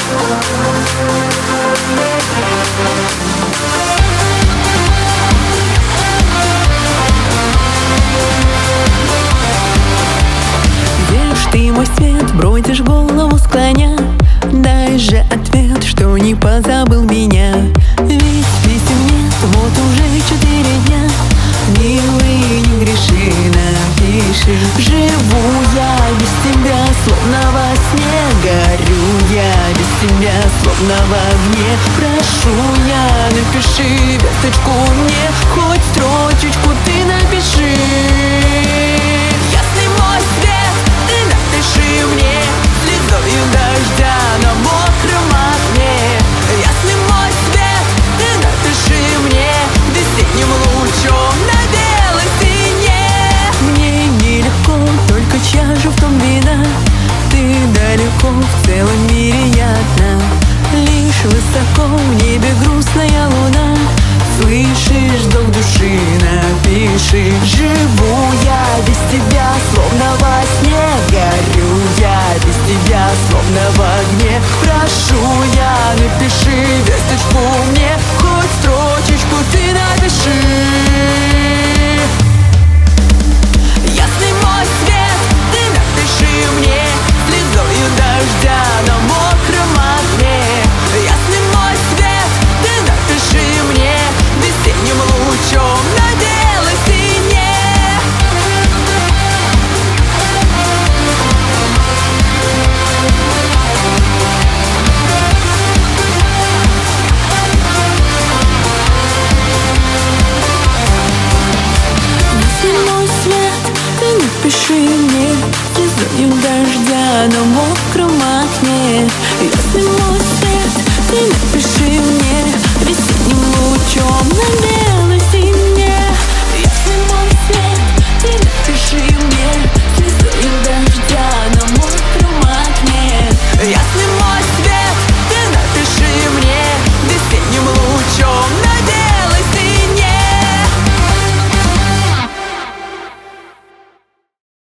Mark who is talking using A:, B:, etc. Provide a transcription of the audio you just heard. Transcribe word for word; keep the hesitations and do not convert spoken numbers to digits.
A: Ты мой свет, бродишь голову склоня. Дай же ответ, что не позабыл меня. Ведь писем нет, вот уже четыре дня. Милый, не греши, напиши. Живу я без тебя, словно во сне. Горю я без тебя, словно в огне. Прошу я, напиши весточку мне. Хоть строчечку ты напиши. Ясный мой свет, ты напиши мне слезою дождя на мокром окне. Ясный мой свет, ты напиши мне весенним лучом на белой стене. Мне нелегко, только чашу в том вина. Ты далеко, в целом мире я одна. Лишь высоко в небе грустная луна. Слышишь, долг души напиши. Живу я без тебя, словно во сне. Горю я без тебя, словно в огне. Прошу я, напиши весточку мне. Хоть строчечку ты напиши. Ясный мой свет, ты напиши мне слезою дождя на мокром окне. Ясный мой свет, ты напиши мне весенним лучом на белой стене. Ясный мой свет, ты напиши мне слезою дождя на мокром окне. Ясный мой свет, ты напиши мне